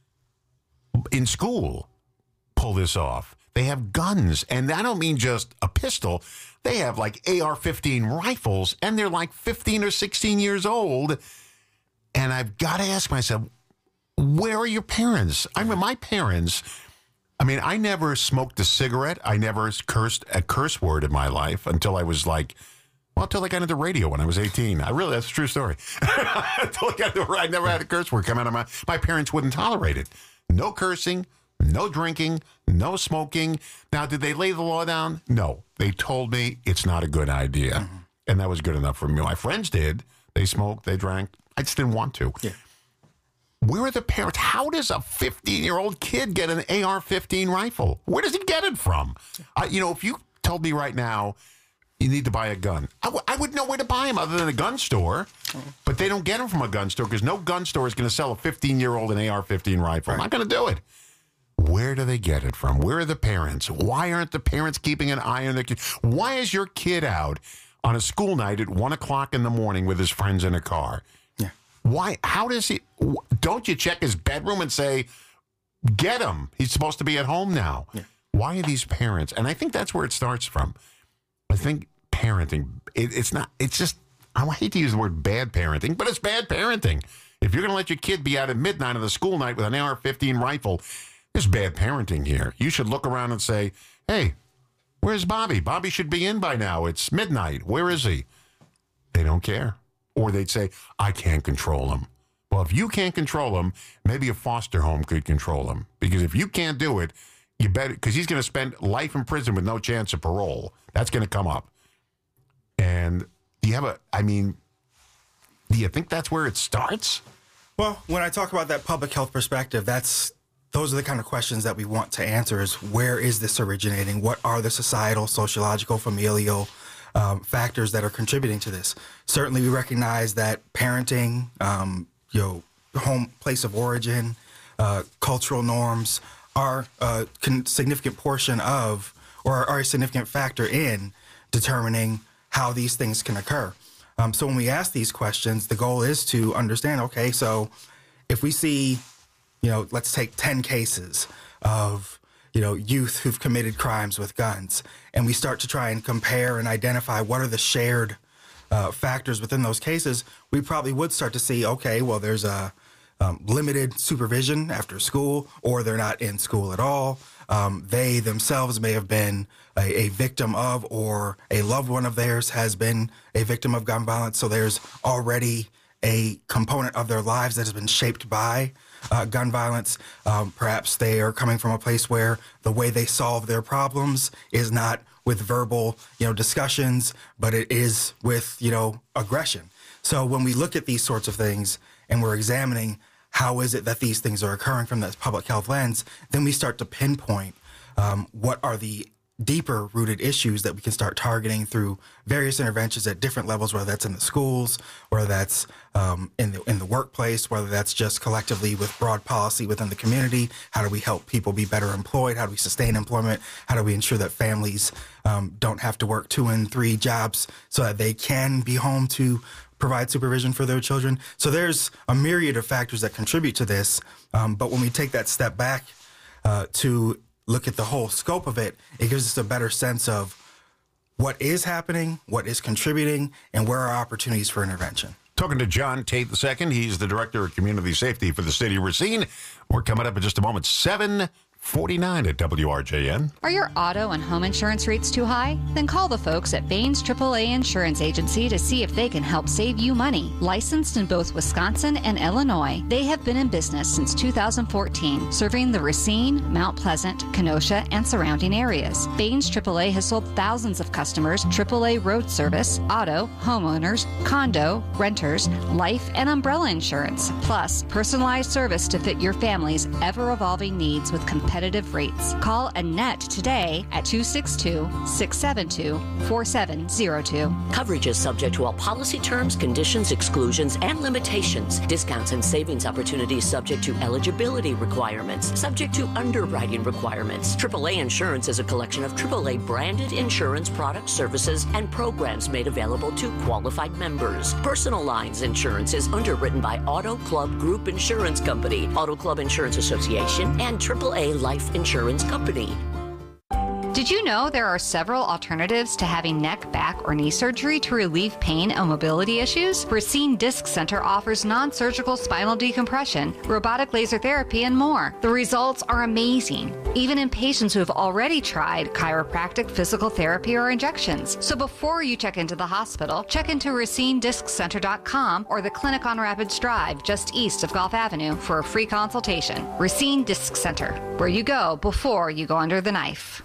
in school pull this off. They have guns, and I don't mean just a pistol. They have like AR-15 rifles, and they're like 15 or 16 years old. And I've got to ask myself, where are your parents? I mean, my parents, I never smoked a cigarette. I never cursed a curse word in my life until I was until I got into radio when I was 18. That's a true story. Until I got into, I never had a curse word come out of my parents wouldn't tolerate it. No cursing, no drinking, no smoking. Now, did they lay the law down? No. They told me it's not a good idea. And that was good enough for me. My friends did. They smoked, they drank. I just didn't want to. Yeah. Where are the parents? How does a 15-year-old kid get an AR-15 rifle? Where does he get it from? If you told me right now you need to buy a gun, I wouldn't know where to buy them other than a gun store. But they don't get them from a gun store because no gun store is going to sell a 15-year-old an AR-15 rifle. Right. I'm not going to do it. Where do they get it from? Where are the parents? Why aren't the parents keeping an eye on their kid? Why is your kid out on a school night at 1 o'clock in the morning with his friends in a car?
Yeah.
Why? How does he? Don't you check his bedroom and say, get him? He's supposed to be at home now. Yeah. Why are these parents? And I think that's where it starts from. I think parenting, it's not, it's just, I hate to use the word bad parenting, but it's bad parenting. If you're going to let your kid be out at midnight on the school night with an AR-15 rifle, there's bad parenting here. You should look around and say, hey, where's Bobby? Bobby should be in by now. It's midnight. Where is he? They don't care. Or they'd say, I can't control them. Well, if you can't control them, maybe a foster home could control them. Because if you can't do it, you better, because he's going to spend life in prison with no chance of parole. That's going to come up. And do you think that's where it starts?
Well, when I talk about that public health perspective, those are the kind of questions that we want to answer is where is this originating? What are the societal, sociological, familial factors that are contributing to this? Certainly we recognize that parenting, home, place of origin, cultural norms are a significant portion of, or are a significant factor in determining how these things can occur. So when we ask these questions, the goal is to understand, okay, so if we see, let's take 10 cases of, youth who've committed crimes with guns, and we start to try and compare and identify what are the shared factors within those cases, we probably would start to see, okay, well, there's a limited supervision after school, or they're not in school at all. They themselves may have been a victim of, or a loved one of theirs has been a victim of gun violence. So there's already a component of their lives that has been shaped by gun violence. Perhaps they are coming from a place where the way they solve their problems is not with verbal, discussions, but it is with, aggression. So when we look at these sorts of things and we're examining how is it that these things are occurring from this public health lens, then we start to pinpoint what are the deeper rooted issues that we can start targeting through various interventions at different levels, whether that's in the schools, whether that's in the workplace, whether that's just collectively with broad policy within the community. How do we help people be better employed? How do we sustain employment? How do we ensure that families don't have to work 2 and 3 jobs so that they can be home to provide supervision for their children? So there's a myriad of factors that contribute to this. But when we take that step back to look at the whole scope of it, it gives us a better sense of what is happening, what is contributing, and where are opportunities for intervention.
Talking to John Tate II. He's the Director of Community Safety for the City of Racine. We're coming up in just a moment. 7:49 at WRJN.
Are your auto and home insurance rates too high? Then call the folks at Baines AAA Insurance Agency to see if they can help save you money. Licensed in both Wisconsin and Illinois, they have been in business since 2014, serving the Racine, Mount Pleasant, Kenosha, and surrounding areas. Baines AAA has sold thousands of customers AAA road service, auto, homeowners, condo, renters, life, and umbrella insurance, plus personalized service to fit your family's ever-evolving needs with competitive rates. Call Annette today at 262-672-4702.
Coverage is subject to all policy terms, conditions, exclusions, and limitations. Discounts and savings opportunities subject to eligibility requirements, subject to underwriting requirements. AAA Insurance is a collection of AAA branded insurance products, services, and programs made available to qualified members. Personal lines insurance is underwritten by Auto Club Group Insurance Company, Auto Club Insurance Association, and AAA Life Insurance Company.
Did you know there are several alternatives to having neck, back, or knee surgery to relieve pain and mobility issues? Racine Disc Center offers non-surgical spinal decompression, robotic laser therapy, and more. The results are amazing, even in patients who have already tried chiropractic, physical therapy, or injections. So before you check into the hospital, check into RacineDiscCenter.com or the clinic on Rapids Drive, just east of Gulf Avenue, for a free consultation. Racine Disc Center, where you go before you go under the knife.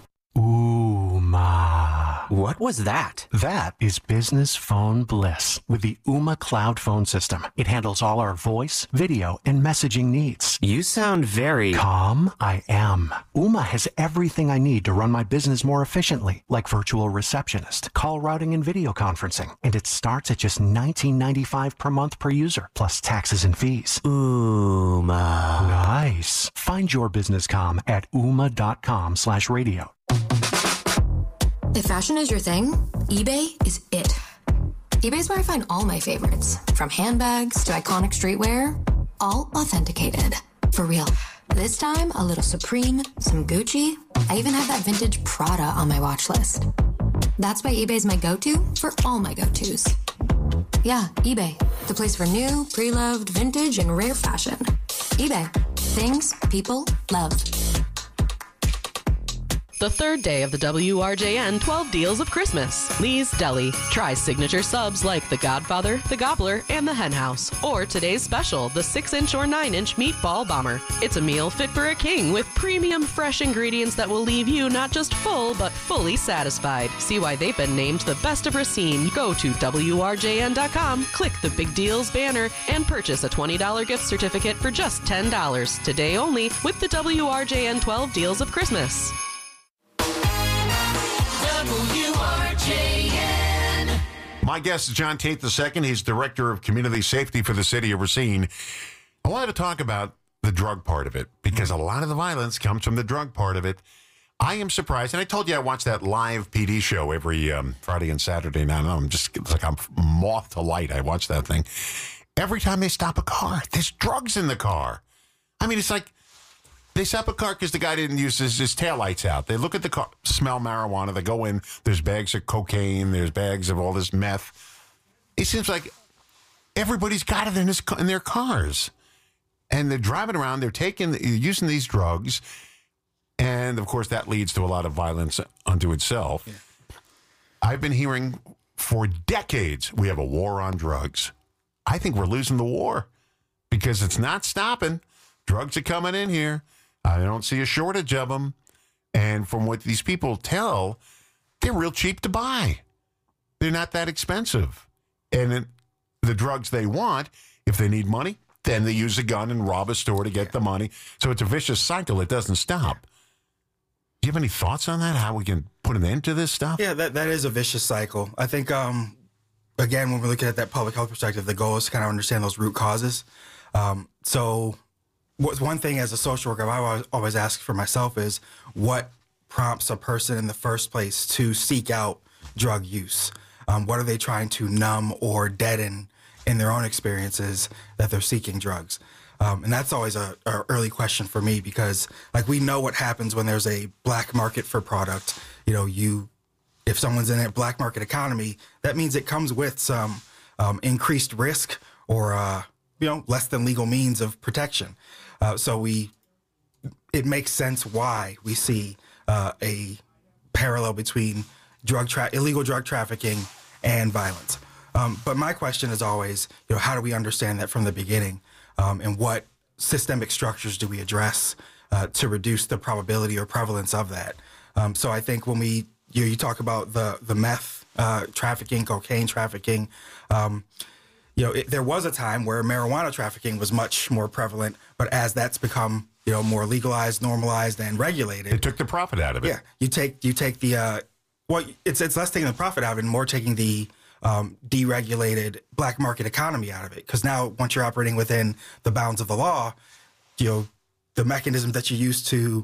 Ooma. What was that? That is business phone bliss with the Ooma cloud phone system. It handles all our voice, video, and messaging needs.
You sound very
calm. I am. Ooma has everything I need to run my business more efficiently, like virtual receptionist, call routing, and video conferencing. And it starts at just $19.95 per month per user, plus taxes and fees.
Ooma.
Nice. Find your business comm at ooma.com/radio.
If fashion is your thing, eBay is it. eBay's where I find all my favorites, from handbags to iconic streetwear, all authenticated. For real. This time, a little Supreme, some Gucci. I even have that vintage Prada on my watch list. That's why eBay's my go-to for all my go-tos. Yeah, eBay, the place for new, pre-loved, vintage, and rare fashion. eBay, things people love.
the third day of the WRJN 12 Deals of Christmas. Lee's Deli. Try signature subs like the Godfather, the Gobbler, and the Hen House. Or today's special, the 6-inch or 9-inch meatball bomber. It's a meal fit for a king with premium fresh ingredients that will leave you not just full, but fully satisfied. See why they've been named the best of Racine. Go to WRJN.com, click the Big Deals banner, and purchase a $20 gift certificate for just $10. Today only with the WRJN 12 Deals of Christmas.
WRJN.
My guest is John Tate II. He's Director of Community Safety for the City of Racine. I wanted to talk about the drug part of it because a lot of the violence comes from the drug part of it. I am surprised, and I told you I watch that live PD show every Friday and Saturday night. It's like I'm moth to light. I watch that thing. Every time they stop a car, there's drugs in the car. I mean, it's like they stop a car because the guy didn't use his taillights out. They look at the car, smell marijuana. They go in. There's bags of cocaine. There's bags of all this meth. It seems like everybody's got it in their cars. And they're driving around. They're using these drugs. And, of course, that leads to a lot of violence unto itself. Yeah. I've been hearing for decades we have a war on drugs. I think we're losing the war because it's not stopping. Drugs are coming in here. I don't see a shortage of them. And from what these people tell, they're real cheap to buy. They're not that expensive. And the drugs they want, if they need money, then they use a gun and rob a store to get the money. So it's a vicious cycle. It doesn't stop. Do you have any thoughts on that? How we can put an end to this stuff?
Yeah, that is a vicious cycle. I think, again, when we're looking at that public health perspective, the goal is to kind of understand those root causes. So one thing as a social worker I always ask for myself is what prompts a person in the first place to seek out drug use? What are they trying to numb or deaden in their own experiences that they're seeking drugs? And that's always a early question for me because, like, we know what happens when there's a black market for product. If someone's in a black market economy, that means it comes with some increased risk or less than legal means of protection. So it makes sense why we see a parallel between illegal drug trafficking and violence. But my question is always, how do we understand that from the beginning? And what systemic structures do we address to reduce the probability or prevalence of that? So I think when you talk about the meth trafficking, cocaine trafficking, there was a time where marijuana trafficking was much more prevalent, but as that's become more legalized, normalized, and regulated,
it took the profit out of it.
Yeah, you take the it's less taking the profit out of it and more taking the deregulated black market economy out of it. Because now, once you're operating within the bounds of the law, the mechanisms that you use to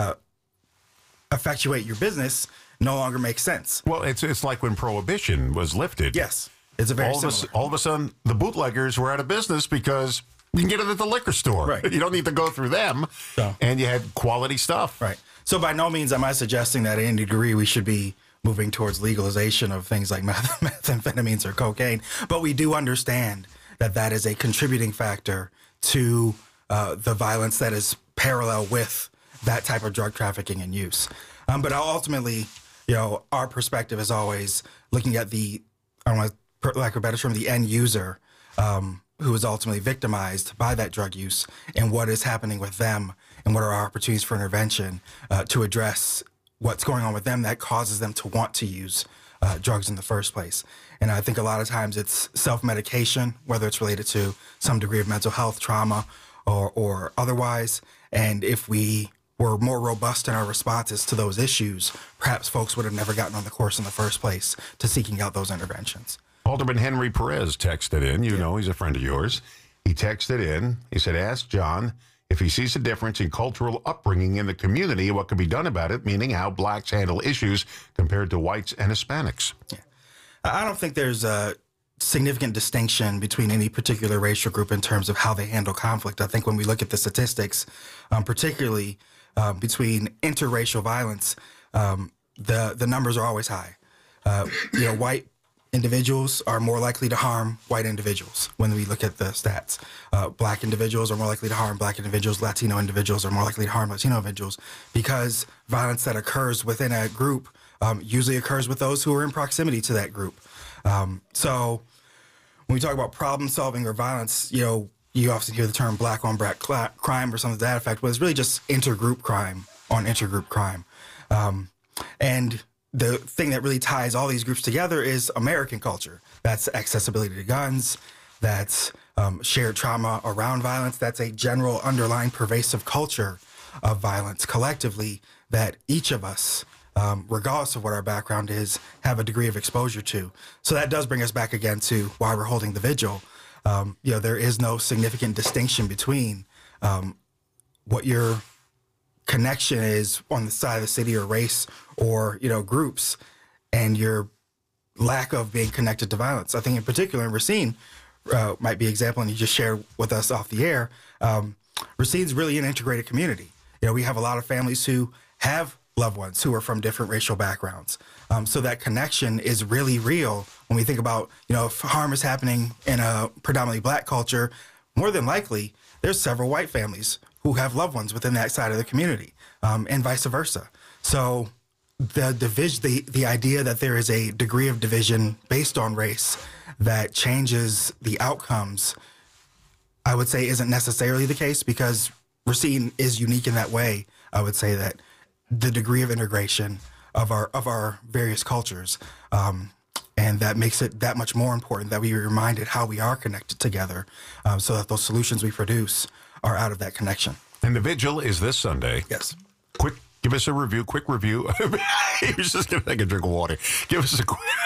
effectuate your business no longer make sense.
Well, it's like when Prohibition was lifted.
Yes, it's a very similar.
All of a sudden, the bootleggers were out of business because you can get it at the liquor store.
Right.
You don't need to go through them, and you had quality stuff.
Right. So by no means am I suggesting that at any degree we should be moving towards legalization of things like methamphetamines or cocaine, but we do understand that is a contributing factor to the violence that is parallel with that type of drug trafficking and use. But ultimately, our perspective is always looking at for lack of a better term, the end user who is ultimately victimized by that drug use and what is happening with them and what are our opportunities for intervention to address what's going on with them that causes them to want to use drugs in the first place. And I think a lot of times it's self-medication, whether it's related to some degree of mental health trauma or otherwise. And if we were more robust in our responses to those issues, perhaps folks would have never gotten on the course in the first place to seeking out those interventions.
Alderman Henry Perez texted in. He's a friend of yours. He texted in. He said, ask John if he sees a difference in cultural upbringing in the community and what can be done about it, meaning how blacks handle issues compared to whites and Hispanics.
Yeah. I don't think there's a significant distinction between any particular racial group in terms of how they handle conflict. I think when we look at the statistics, particularly between interracial violence, the numbers are always high. individuals are more likely to harm white individuals when we look at the stats. Black individuals are more likely to harm black individuals. Latino individuals are more likely to harm Latino individuals because violence that occurs within a group usually occurs with those who are in proximity to that group. So when we talk about problem solving or violence, you often hear the term black on black crime or something to that effect, but it's really just intergroup crime on intergroup crime. And the thing that really ties all these groups together is American culture. That's accessibility to guns, that's shared trauma around violence, that's a general underlying pervasive culture of violence collectively that each of us, regardless of what our background is, have a degree of exposure to. So that does bring us back again to why we're holding the vigil. There is no significant distinction between what your connection is on the side of the city or race or, groups and your lack of being connected to violence. I think in particular in Racine might be an example, and you just shared with us off the air. Racine's really an integrated community. We have a lot of families who have loved ones who are from different racial backgrounds. So that connection is really real when we think about, if harm is happening in a predominantly black culture, more than likely there's several white families who have loved ones within that side of the community, and vice versa. So the idea that there is a degree of division based on race that changes the outcomes, I would say isn't necessarily the case, because Racine is unique in that way. I would say that the degree of integration of our various cultures, and that makes it that much more important that we be reminded how we are connected together, so that those solutions we produce are out of that connection.
And the vigil is this Sunday.
Yes.
Give us a review, quick review. He was just going to take a drink of water. Give us a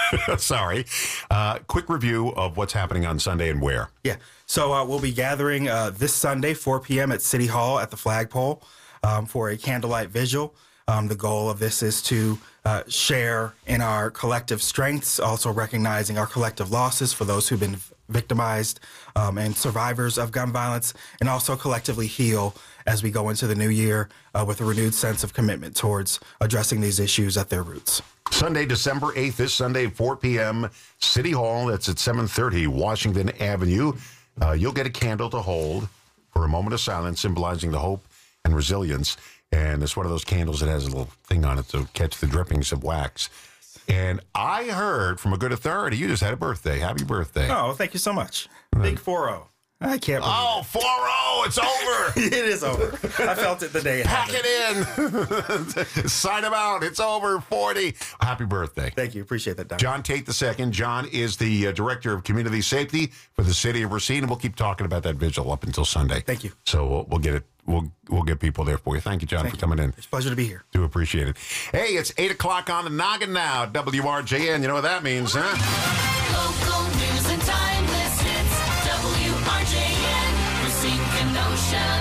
quick review of what's happening on Sunday and where.
Yeah. So we'll be gathering this Sunday, 4 p.m. at City Hall at the flagpole for a candlelight vigil. The goal of this is to share in our collective strengths, also recognizing our collective losses for those who've been victimized and survivors of gun violence, and also collectively heal as we go into the new year with a renewed sense of commitment towards addressing these issues at their roots.
Sunday, December 8th, this Sunday, 4 p.m., City Hall. That's at 730 Washington Avenue. You'll get a candle to hold for a moment of silence, symbolizing the hope and resilience. And it's one of those candles that has a little thing on it to catch the drippings of wax. And I heard from a good authority, you just had a birthday. Happy birthday.
Oh, thank you so much. Big 4-0. I can't believe
it. 4-0, it's over.
It is over. I felt it the day it happened.
Pack it in. Sign them out. It's over. 40. Happy birthday.
Thank you. Appreciate that, Don.
John Tate II. John is the Director of Community Safety for the City of Racine, and we'll keep talking about that vigil up until Sunday.
Thank you.
So we'll get it. We'll get people there for you. Thank you, John, for coming in.
It's a pleasure to be here.
Do appreciate it. Hey, it's 8 o'clock on the noggin now. WRJN. You know what that means, huh?
Local news and timeless hits. WRJN, Racine, Kenosha.